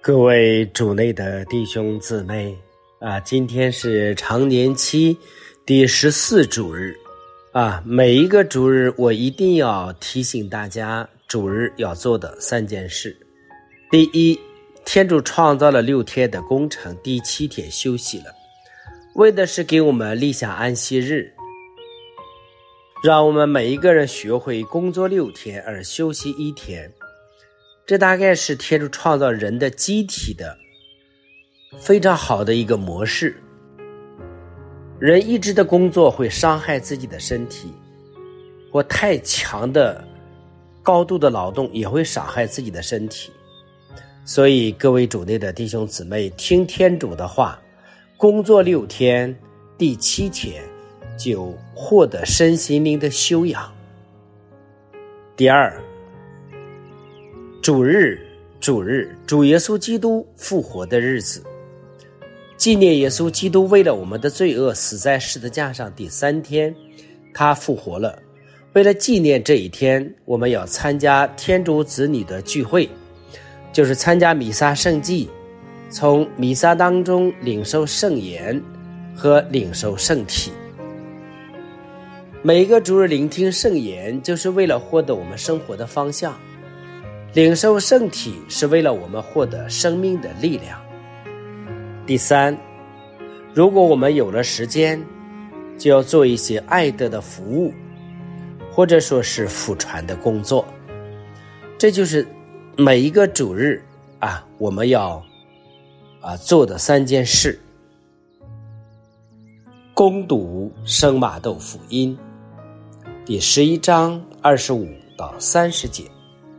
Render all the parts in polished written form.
各位主内的弟兄姊妹今天是常年期第14主日每一个主日我一定要提醒大家主日要做的3件事。第一，天主创造了6天的工程，第7天休息了，为的是给我们立下安息日，让我们每一个人学会工作6天而休息1天。这大概是天主创造人的机体的非常好的一个模式。人一直的工作会伤害自己的身体，或太强的高度的劳动也会伤害自己的身体。所以各位主内的弟兄姊妹，听天主的话，工作6天，第7天就获得身心灵的修养。第二，主耶稣基督复活的日子，纪念耶稣基督为了我们的罪恶死在十字架上，第3天他复活了。为了纪念这一天，我们要参加天主子女的聚会，就是参加弥撒圣祭，从弥撒当中领受圣言和领受圣体。每一个主日聆听圣言，就是为了获得我们生活的方向，领受圣体是为了我们获得生命的力量。第三，如果我们有了时间，就要做一些爱德的服务，或者说是福传的工作。这就是每一个主日我们要做的3件事。攻读圣马窦福音第11章25到30节。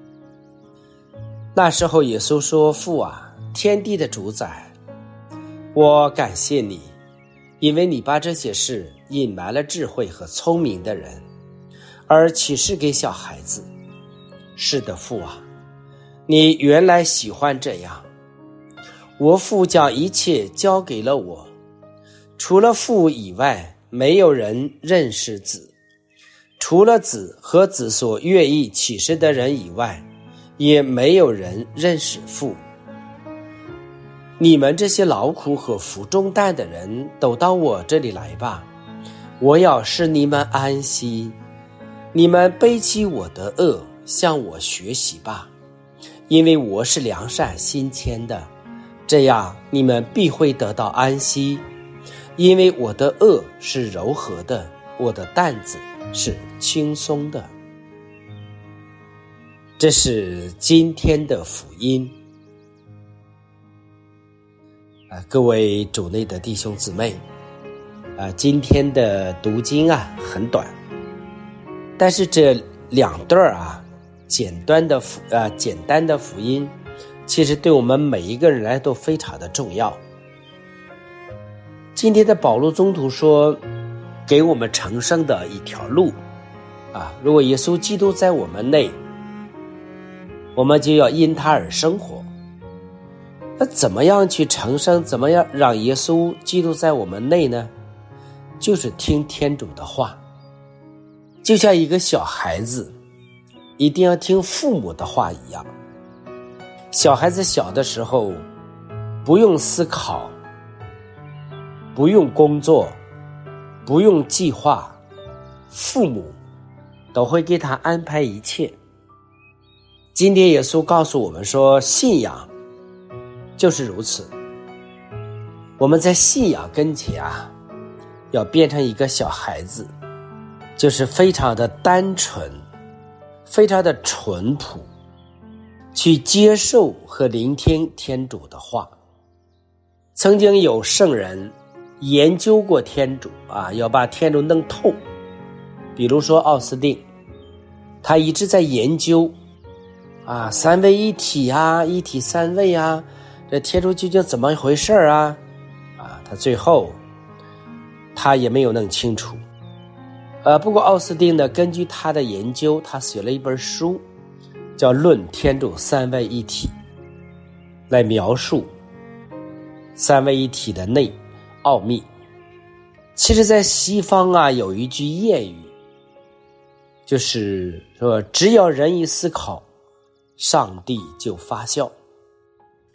那时候耶稣说，父啊，天地的主宰，我感谢你，因为你把这些事隐瞒了智慧和聪明的人，而启示给小孩子。是的，父啊，你原来喜欢这样。我父将一切交给了我，除了父以外，没有人认识子，除了子和子所愿意启示的人以外，也没有人认识父。你们这些劳苦和负重担的人，都到我这里来吧，我要使你们安息。你们背起我的轭，向我学习吧，因为我是良善心谦的，这样你们必会得到安息。因为我的轭是柔和的，我的担子是轻松的。这是今天的福音。各位主内的弟兄姊妹，今天的读经很短，但是这2段简单的福音，其实对我们每一个人来都非常的重要。今天的保禄宗徒说，给我们成圣的一条路如果耶稣基督在我们内，我们就要因他而生活。那怎么样去成圣，怎么样让耶稣基督在我们内呢？就是听天主的话。就像一个小孩子一定要听父母的话一样。小孩子小的时候不用思考，不用工作，不用计划，父母都会给他安排一切。今天耶稣告诉我们说，信仰就是如此。我们在信仰跟前要变成一个小孩子，就是非常的单纯，非常的淳朴，去接受和聆听天主的话。曾经有圣人研究过天主要把天主弄透。比如说奥斯定，他一直在研究三位一体一体三位这天主究竟怎么回事他最后他也没有弄清楚。不过奥斯定呢，根据他的研究，他写了一本书叫《论天主三位一体》，来描述三位一体的内奥秘。其实在西方有一句谚语，就是说只要人一思考，上帝就发笑。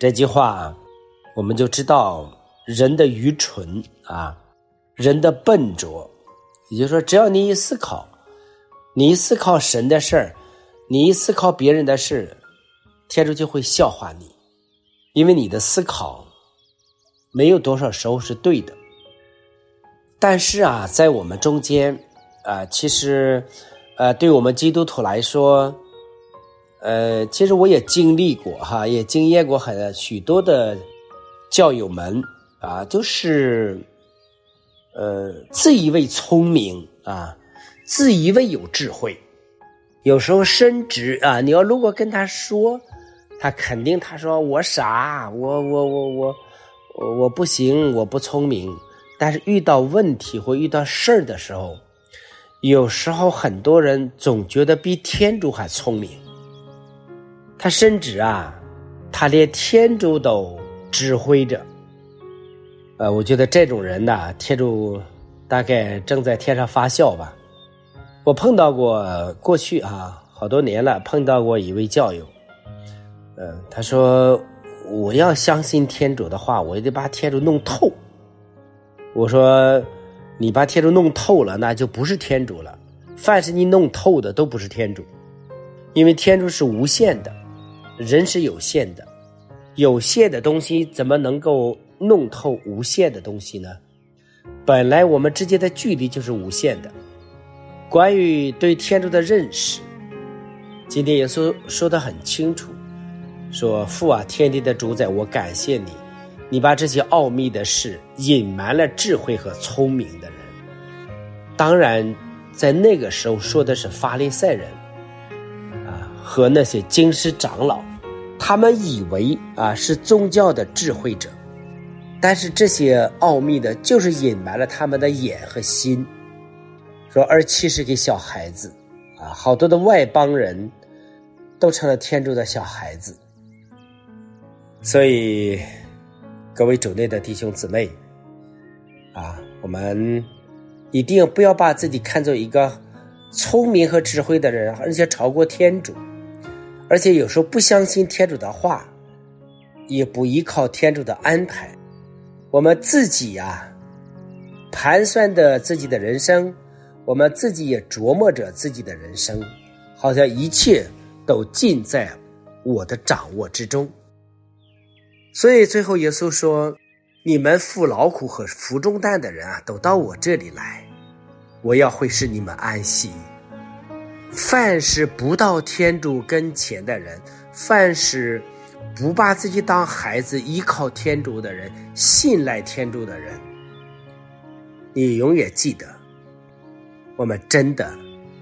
这句话我们就知道人的愚蠢啊，人的笨拙。也就是说，只要你一思考，你一思考神的事儿，你一思考别人的事，天主就会笑话你，因为你的思考没有多少时候是对的。但是啊，在我们中间其实对我们基督徒来说，其实我也经历过也经验过许多的教友们就是自以为聪明自以为有智慧，有时候甚至你要如果跟他说，他肯定他说我傻，我不行，我不聪明。但是遇到问题或遇到事儿的时候，有时候很多人总觉得比天主还聪明，他甚至他连天主都指挥着。我觉得这种人天主大概正在天上发笑吧。我碰到过过去好多年了，碰到过一位教友，他说我要相信天主的话，我也得把天主弄透。我说你把天主弄透了，那就不是天主了。凡是你弄透的都不是天主，因为天主是无限的，人是有限的，有限的东西怎么能够弄透无限的东西呢？本来我们之间的距离就是无限的。关于对天主的认识，今天耶稣说得很清楚，说父啊，天地的主宰，我感谢你，你把这些奥秘的事隐瞒了智慧和聪明的人。当然在那个时候说的是法利赛人和那些经师长老，他们以为是宗教的智慧者，但是这些奥秘的就是隐瞒了他们的眼和心。说而其实给小孩子好多的外邦人都成了天主的小孩子。所以各位主内的弟兄姊妹我们一定不要把自己看作一个聪明和智慧的人，而且超过天主，而且有时候不相信天主的话，也不依靠天主的安排。我们自己盘算着自己的人生，我们自己也琢磨着自己的人生，好像一切都尽在我的掌握之中。所以最后耶稣说，你们负劳苦和负重担的人都到我这里来，我要会使你们安息。凡是不到天主跟前的人，凡是不把自己当孩子依靠天主的人，信赖天主的人，你永远记得，我们真的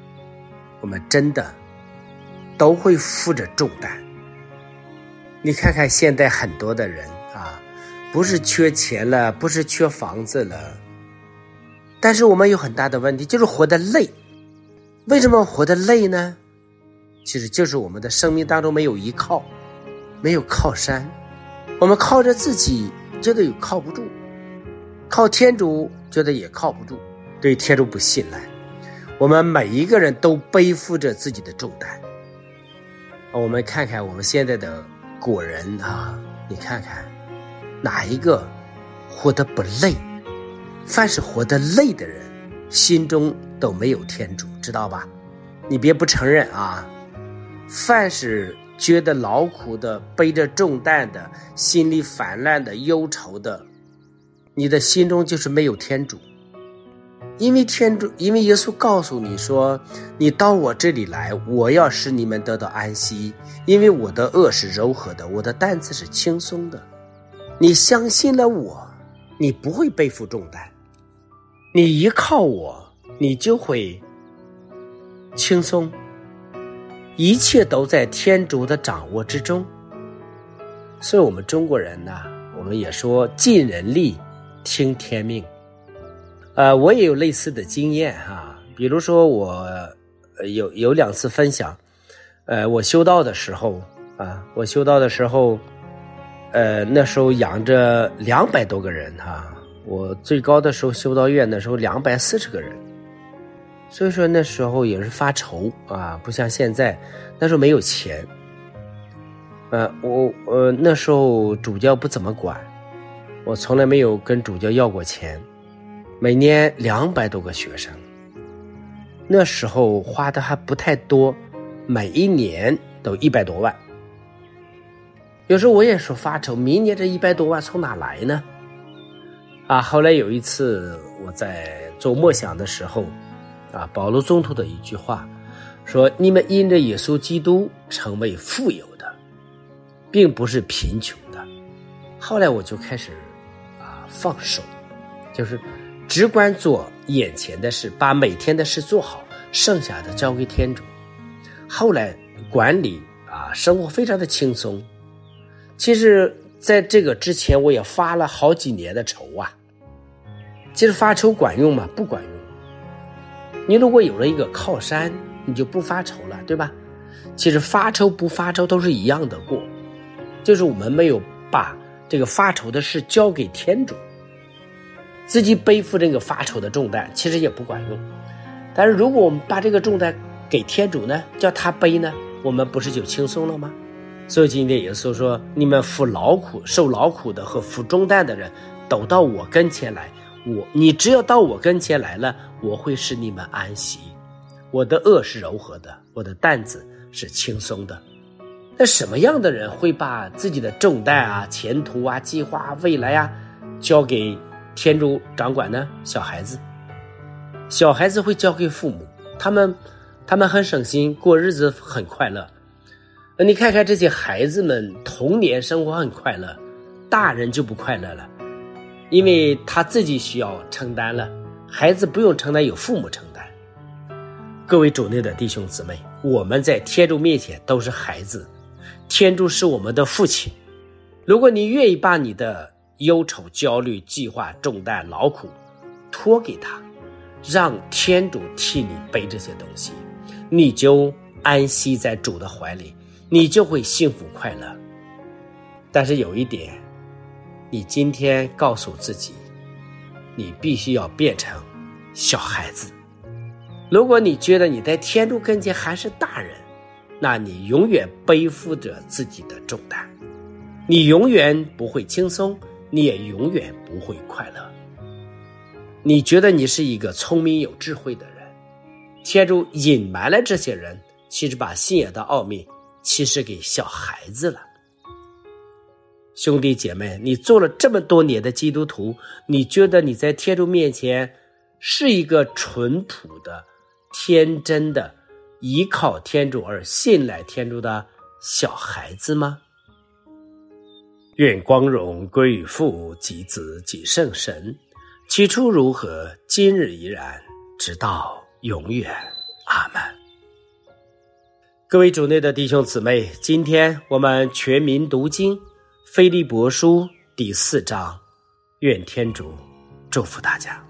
都会负着重担。你看看现在很多的人不是缺钱了，不是缺房子了，但是我们有很大的问题，就是活得累。为什么活得累呢？其实就是我们的生命当中没有依靠，没有靠山。我们靠着自己觉得也靠不住，靠天主觉得也靠不住，对天主不信赖。我们每一个人都背负着自己的重担。我们看看我们现在的果人你看看哪一个活得不累？凡是活得累的人，心中都没有天主，知道吧？你别不承认凡是觉得劳苦的，背着重担的，心里烦乱的，忧愁的，你的心中就是没有天主。因为耶稣告诉你说，你到我这里来，我要使你们得到安息，因为我的轭是柔和的，我的担子是轻松的。你相信了我，你不会背负重担，你依靠我，你就会轻松。一切都在天主的掌握之中。所以我们中国人我们也说尽人力听天命。我也有类似的经验比如说我有2次分享，我修道的时候那时候养着200多个人我最高的时候修道院的时候240个人，所以说那时候也是发愁不像现在，那时候没有钱。 我那时候主教不怎么管，我从来没有跟主教要过钱，每年200多个学生，那时候花的还不太多，每一年都100多万。有时候我也说发愁，明年这100多万从哪来呢？后来有一次我在做默想的时候，保罗宗徒的一句话说，你们因着耶稣基督成为富有的，并不是贫穷的。后来我就开始放手，就是只管做眼前的事，把每天的事做好，剩下的交给天主。后来管理生活非常的轻松。其实在这个之前我也发了好几年的愁其实发愁管用吗？不管用。你如果有了一个靠山，你就不发愁了，对吧？其实发愁不发愁都是一样的过，就是我们没有把这个发愁的事交给天主，自己背负这个发愁的重担，其实也不管用。但是如果我们把这个重担给天主呢，叫他背呢，我们不是就轻松了吗？所以今天耶稣说，你们受劳苦的和负重担的人都到我跟前来，你只要到我跟前来了，我会使你们安息。我的轭是柔和的，我的担子是轻松的。那什么样的人会把自己的重担前途计划未来交给天主掌管呢？小孩子会交给父母，他们很省心，过日子很快乐。你看看这些孩子们童年生活很快乐，大人就不快乐了，因为他自己需要承担了，孩子不用承担，有父母承担。各位主内的弟兄姊妹，我们在天主面前都是孩子，天主是我们的父亲。如果你愿意把你的忧愁、焦虑、计划、重担、劳苦托给他，让天主替你背这些东西，你就安息在主的怀里，你就会幸福快乐。但是有一点，你今天告诉自己，你必须要变成小孩子。如果你觉得你在天主跟前还是大人，那你永远背负着自己的重担，你永远不会轻松，你也永远不会快乐。你觉得你是一个聪明有智慧的人，天主隐瞒了这些人，其实把信仰的奥秘其实给小孩子了。兄弟姐妹，你做了这么多年的基督徒，你觉得你在天主面前是一个淳朴的、天真的、依靠天主而信赖天主的小孩子吗？愿光荣归于父及子及圣神，起初如何，今日依然，直到永远。阿们。各位主内的弟兄姊妹，今天我们全民读经腓立伯书第4章，愿天主祝福大家。